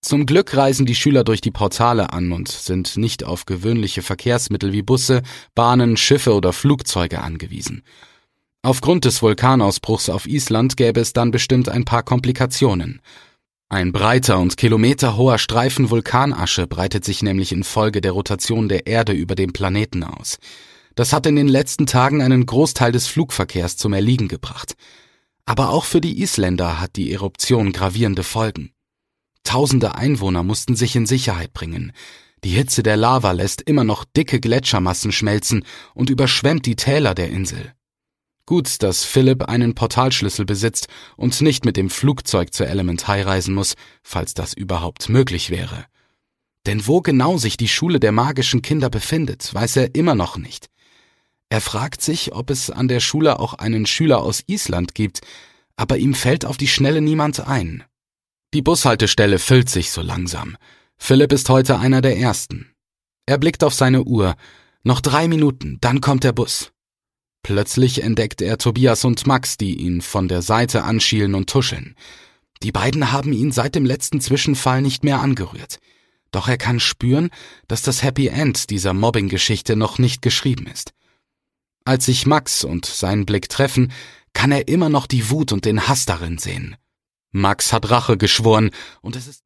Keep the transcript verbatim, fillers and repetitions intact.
Zum Glück reisen die Schüler durch die Portale an und sind nicht auf gewöhnliche Verkehrsmittel wie Busse, Bahnen, Schiffe oder Flugzeuge angewiesen. Aufgrund des Vulkanausbruchs auf Island gäbe es dann bestimmt ein paar Komplikationen. Ein breiter und kilometerhoher Streifen Vulkanasche breitet sich nämlich infolge der Rotation der Erde über den Planeten aus. Das hat in den letzten Tagen einen Großteil des Flugverkehrs zum Erliegen gebracht. Aber auch für die Isländer hat die Eruption gravierende Folgen. Tausende Einwohner mussten sich in Sicherheit bringen. Die Hitze der Lava lässt immer noch dicke Gletschermassen schmelzen und überschwemmt die Täler der Insel. Gut, dass Philipp einen Portalschlüssel besitzt und nicht mit dem Flugzeug zur Element High reisen muss, falls das überhaupt möglich wäre. Denn wo genau sich die Schule der magischen Kinder befindet, weiß er immer noch nicht. Er fragt sich, ob es an der Schule auch einen Schüler aus Island gibt, aber ihm fällt auf die Schnelle niemand ein. Die Bushaltestelle füllt sich so langsam. Philipp ist heute einer der Ersten. Er blickt auf seine Uhr. Noch drei Minuten, dann kommt der Bus. Plötzlich entdeckt er Tobias und Max, die ihn von der Seite anschielen und tuscheln. Die beiden haben ihn seit dem letzten Zwischenfall nicht mehr angerührt. Doch er kann spüren, dass das Happy End dieser Mobbing-Geschichte noch nicht geschrieben ist. Als sich Max und sein Blick treffen, kann er immer noch die Wut und den Hass darin sehen. Max hat Rache geschworen und es ist